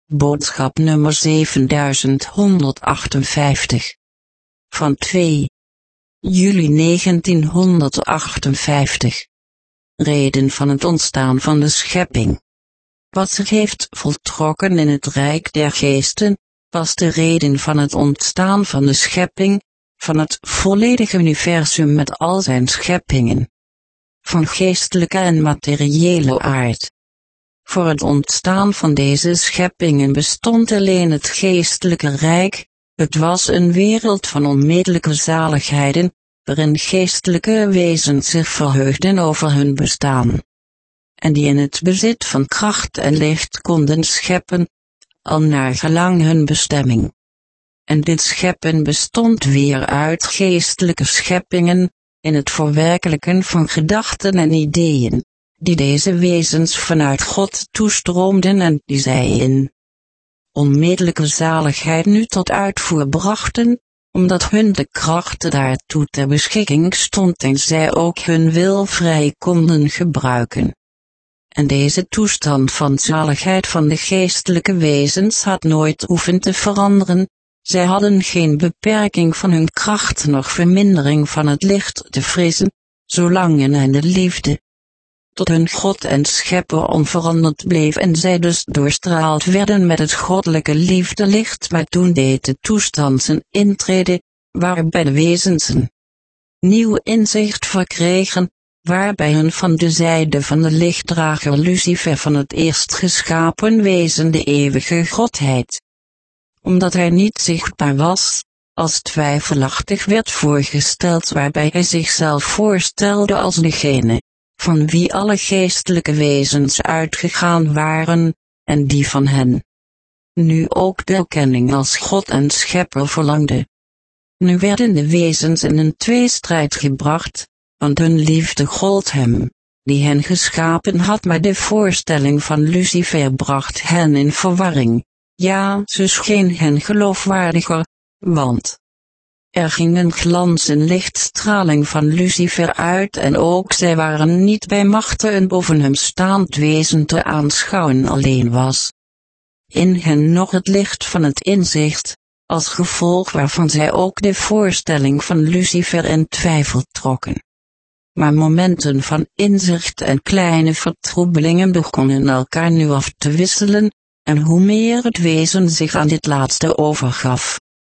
Boodschap nummer 7158. Van 2 juli 1958. Reden van het ontstaan van de schepping. Wat zich heeft voltrokken in het rijk der geesten, was de reden van het ontstaan van de schepping, van het volledige universum met al zijn scheppingen. Van geestelijke en materiële aard. Voor het ontstaan van deze scheppingen bestond alleen het geestelijke rijk, het was een wereld van onmetelijke zaligheden, waarin geestelijke wezens zich verheugden over hun bestaan. En die in het bezit van kracht en licht konden scheppen, al naar gelang hun bestemming. En dit scheppen bestond weer uit geestelijke scheppingen, in het verwerkelijken van gedachten en ideeën, die deze wezens vanuit God toestroomden en die zij in onmetelijke zaligheid nu tot uitvoer brachten, omdat hun de kracht daartoe ter beschikking stond en zij ook hun wil vrij konden gebruiken. En deze toestand van zaligheid van de geestelijke wezens had nooit hoeven te veranderen, zij hadden geen beperking van hun kracht noch vermindering van het licht te vrezen, zolang in de liefde tot hun God en Schepper onveranderd bleef en zij dus doorstraald werden met het goddelijke liefdelicht, maar toen deed de toestand zijn intrede, waarbij de wezens een nieuw inzicht verkregen, waarbij hun van de zijde van de lichtdrager Lucifer van het eerst geschapen wezen de eeuwige Godheid, omdat hij niet zichtbaar was, als twijfelachtig werd voorgesteld, waarbij hij zichzelf voorstelde als degene van wie alle geestelijke wezens uitgegaan waren, en die van hen nu ook de erkenning als God en Schepper verlangde. Nu werden de wezens in een tweestrijd gebracht, want hun liefde gold hem, die hen geschapen had, maar de voorstelling van Lucifer bracht hen in verwarring. Ja, ze scheen hen geloofwaardiger, want er ging een glans en lichtstraling van Lucifer uit en ook zij waren niet bij machte een boven hem staand wezen te aanschouwen, alleen was in hen nog het licht van het inzicht, als gevolg waarvan zij ook de voorstelling van Lucifer in twijfel trokken. Maar momenten van inzicht en kleine vertroebelingen begonnen elkaar nu af te wisselen, en hoe meer het wezen zich aan dit laatste overgaf,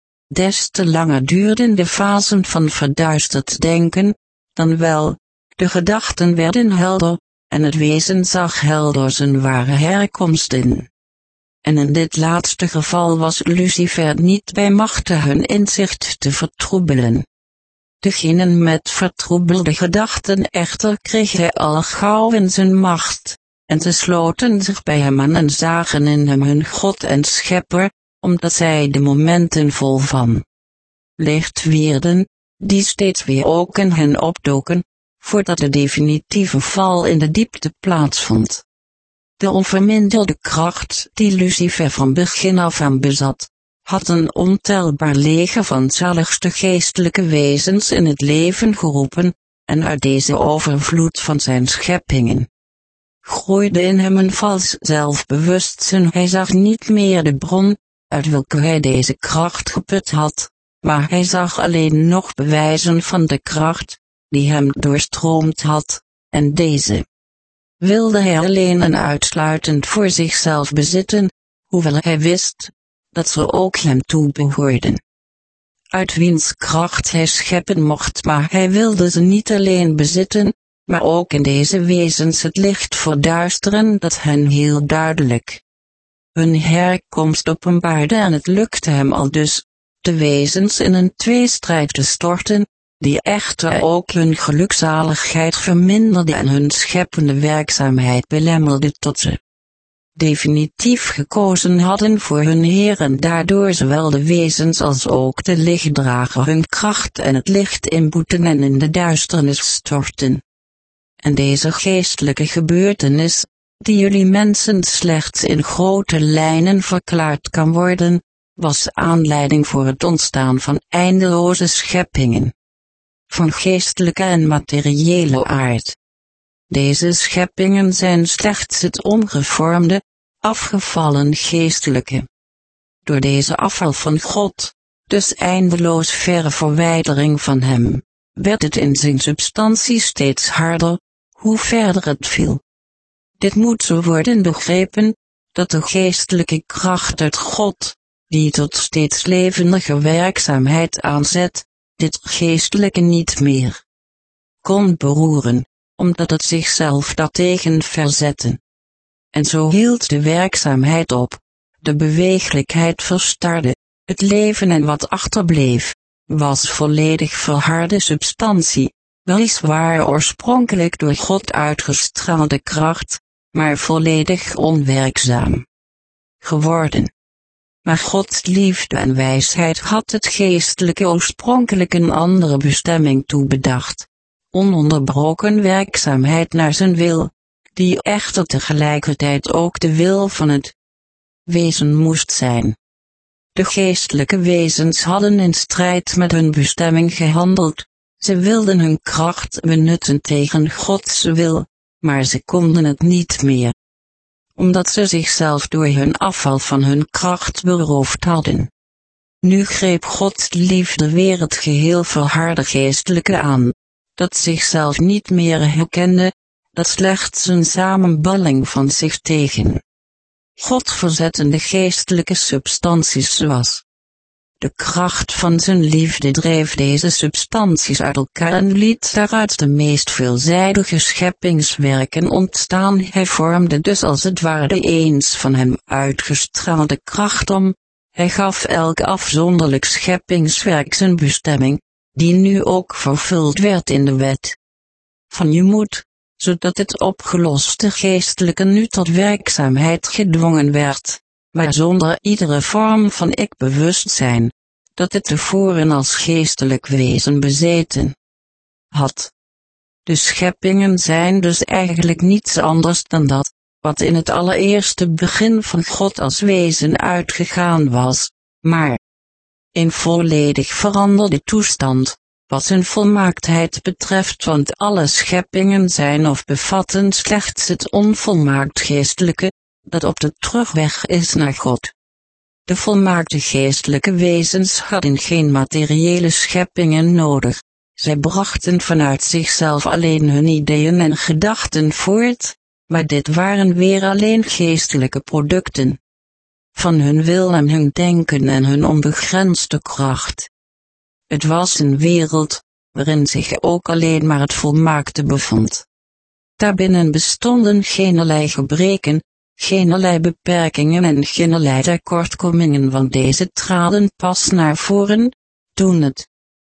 des te langer duurden de fasen van verduisterd denken, dan wel, de gedachten werden helder, en het wezen zag helder zijn ware herkomst in. En in dit laatste geval was Lucifer niet bij machte hun inzicht te vertroebelen. Degenen met vertroebelde gedachten echter kreeg hij al gauw in zijn macht, en ze sloten zich bij hem aan en zagen in hem hun God en Schepper, omdat zij de momenten vol van licht wierden, die steeds weer ook in hen opdoken, voordat de definitieve val in de diepte plaatsvond. De onverminderde kracht die Lucifer van begin af aan bezat, had een ontelbaar leger van zaligste geestelijke wezens in het leven geroepen, en uit deze overvloed van zijn scheppingen groeide in hem een vals zelfbewustzijn. Hij zag niet meer de bron, uit welke hij deze kracht geput had, maar hij zag alleen nog bewijzen van de kracht, die hem doorstroomd had, en deze wilde hij alleen en uitsluitend voor zichzelf bezitten, hoewel hij wist dat ze ook hem toebehoorden. Uit wiens kracht hij scheppen mocht, maar hij wilde ze niet alleen bezitten, maar ook in deze wezens het licht verduisteren dat hen heel duidelijk hun herkomst openbaarde, en het lukte hem al dus de wezens in een tweestrijd te storten, die echter ook hun gelukzaligheid verminderde en hun scheppende werkzaamheid belemmerde tot ze definitief gekozen hadden voor hun Heer, en daardoor zowel de wezens als ook de lichtdrager hun kracht en het licht inboeten en in de duisternis storten. En deze geestelijke gebeurtenis, die jullie mensen slechts in grote lijnen verklaard kan worden, was aanleiding voor het ontstaan van eindeloze scheppingen, van geestelijke en materiële aard. Deze scheppingen zijn slechts het ongevormde, afgevallen geestelijke. Door deze afval van God, dus eindeloos verre verwijdering van hem, werd het in zijn substantie steeds harder, hoe verder het viel. Dit moet zo worden begrepen, dat de geestelijke kracht uit God, die tot steeds levendige werkzaamheid aanzet, dit geestelijke niet meer kon beroeren, omdat het zichzelf daartegen verzette. En zo hield de werkzaamheid op, de beweeglijkheid verstarde, het leven en wat achterbleef, was volledig verharde substantie, weliswaar oorspronkelijk door God uitgestraalde kracht, maar volledig onwerkzaam geworden. Maar Gods liefde en wijsheid had het geestelijke oorspronkelijk een andere bestemming toebedacht, ononderbroken werkzaamheid naar zijn wil, die echter tegelijkertijd ook de wil van het wezen moest zijn. De geestelijke wezens hadden in strijd met hun bestemming gehandeld, ze wilden hun kracht benutten tegen Gods wil, maar ze konden het niet meer, omdat ze zichzelf door hun afval van hun kracht beroofd hadden. Nu greep Gods liefde weer het geheel verharde geestelijke aan, dat zichzelf niet meer herkende, dat slechts een samenballing van zich tegen God verzettende geestelijke substanties was. De kracht van zijn liefde dreef deze substanties uit elkaar en liet daaruit de meest veelzijdige scheppingswerken ontstaan. Hij vormde dus als het ware de eens van hem uitgestraalde kracht om, hij gaf elk afzonderlijk scheppingswerk zijn bestemming, die nu ook vervuld werd in de wet van je moet, zodat het opgeloste geestelijke nu tot werkzaamheid gedwongen werd, maar zonder iedere vorm van ik-bewustzijn, dat het tevoren als geestelijk wezen bezeten had. De scheppingen zijn dus eigenlijk niets anders dan dat, wat in het allereerste begin van God als wezen uitgegaan was, maar in volledig veranderde toestand, wat zijn volmaaktheid betreft, want alle scheppingen zijn of bevatten slechts het onvolmaakt geestelijke, dat op de terugweg is naar God. De volmaakte geestelijke wezens hadden geen materiële scheppingen nodig, zij brachten vanuit zichzelf alleen hun ideeën en gedachten voort, maar dit waren weer alleen geestelijke producten van hun wil en hun denken en hun onbegrensde kracht. Het was een wereld, waarin zich ook alleen maar het volmaakte bevond. Daarbinnen bestonden geenerlei gebreken, geenerlei beperkingen en geenerlei tekortkomingen, want deze traden pas naar voren, toen het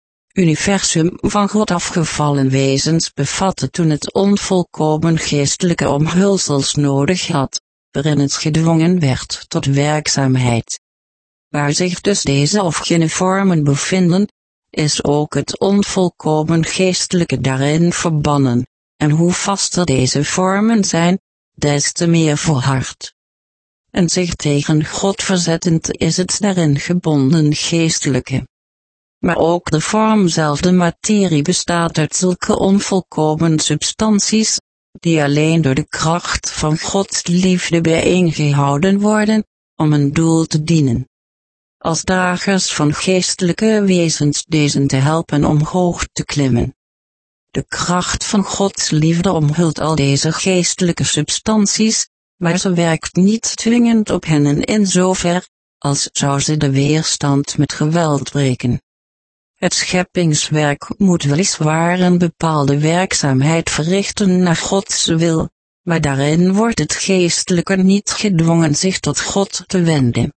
universum van God afgevallen wezens bevatte, toen het onvolkomen geestelijke omhulsels nodig had, waarin het gedwongen werd tot werkzaamheid. Waar zich dus deze of gene vormen bevinden, is ook het onvolkomen geestelijke daarin verbannen, en hoe vaster deze vormen zijn, des te meer verhard. En zich tegen God verzettend is het daarin gebonden geestelijke. Maar ook de vorm zelf, de materie, bestaat uit zulke onvolkomen substanties, die alleen door de kracht van Gods liefde bijeengehouden worden, om een doel te dienen. Als dragers van geestelijke wezens deze te helpen omhoog te klimmen. De kracht van Gods liefde omhult al deze geestelijke substanties, maar ze werkt niet dwingend op hen in zover, als zou ze de weerstand met geweld breken. Het scheppingswerk moet weliswaar een bepaalde werkzaamheid verrichten naar Gods wil, maar daarin wordt het geestelijke niet gedwongen zich tot God te wenden.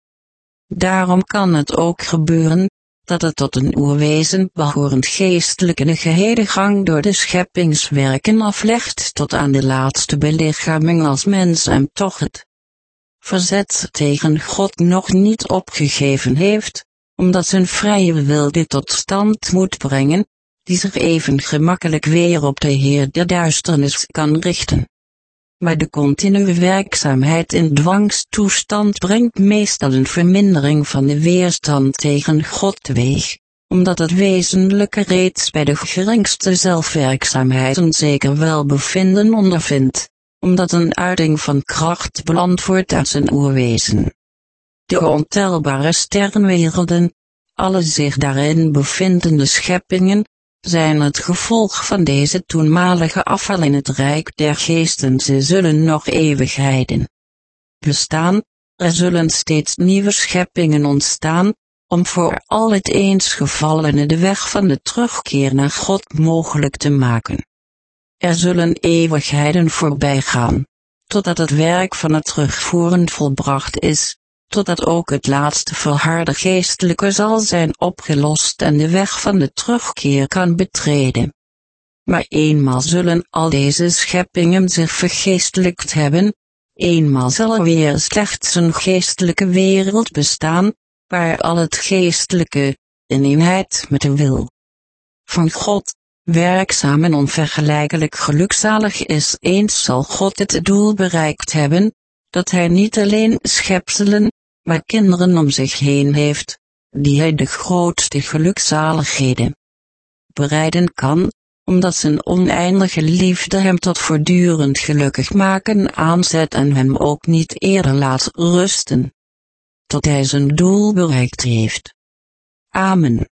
Daarom kan het ook gebeuren, dat het tot een oerwezen behorend geestelijke de gehele gang door de scheppingswerken aflegt tot aan de laatste belichaming als mens en toch het verzet tegen God nog niet opgegeven heeft, omdat zijn vrije wil dit tot stand moet brengen, die zich even gemakkelijk weer op de Heer der duisternis kan richten. Maar de continue werkzaamheid in dwangstoestand brengt meestal een vermindering van de weerstand tegen God teweeg, omdat het wezenlijke reeds bij de geringste zelfwerkzaamheid een zeker welbevinden ondervindt, omdat een uiting van kracht beantwoordt uit zijn oerwezen. De ontelbare sterrenwerelden, alle zich daarin bevindende scheppingen, zijn het gevolg van deze toenmalige afval in het rijk der geesten. Ze zullen nog eeuwigheden bestaan, er zullen steeds nieuwe scheppingen ontstaan, om voor al het eens gevallene de weg van de terugkeer naar God mogelijk te maken. Er zullen eeuwigheden voorbij gaan, totdat het werk van het terugvoeren volbracht is, totdat ook het laatste verharde geestelijke zal zijn opgelost en de weg van de terugkeer kan betreden. Maar eenmaal zullen al deze scheppingen zich vergeestelijkt hebben, eenmaal zal er weer slechts een geestelijke wereld bestaan, waar al het geestelijke, in eenheid met de wil van God, werkzaam en onvergelijkelijk gelukzalig is. Eens zal God het doel bereikt hebben, dat hij niet alleen schepselen, maar kinderen om zich heen heeft, die hij de grootste gelukzaligheden bereiden kan, omdat zijn oneindige liefde hem tot voortdurend gelukkig maken aanzet en hem ook niet eerder laat rusten, tot hij zijn doel bereikt heeft. Amen.